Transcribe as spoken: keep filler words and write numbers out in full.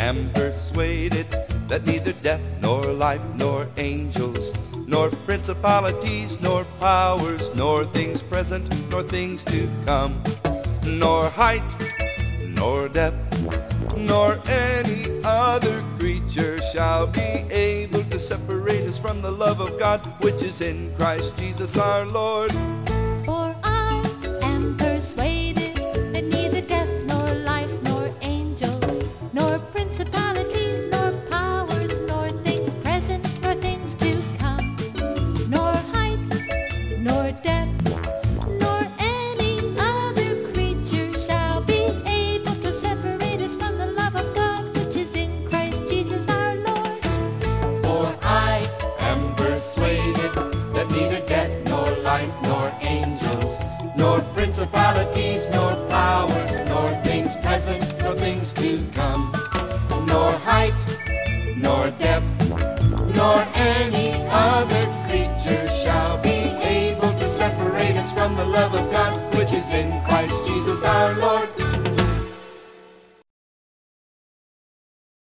am persuaded that neither death, nor life, nor angels, nor principalities, nor powers, nor things present, nor things to come, nor height, nor depth, nor any other creature shall be able to separate us from the love of God, which is in Christ Jesus our Lord. For I am persuaded that neither death, nor life, nor angels, nor principalities, nor powers, nor things present, nor things to come, nor height, nor depth, nor any other creature shall be able to separate us from the love of God, which is in Christ Jesus our Lord. For I am persuaded that neither death, nor life, nor angels, nor principalities, nor powers, nor things present, nor things to come, nor height, nor depth, nor any other creature shall be able to separate us from the love of God, which is in Christ Jesus our Lord.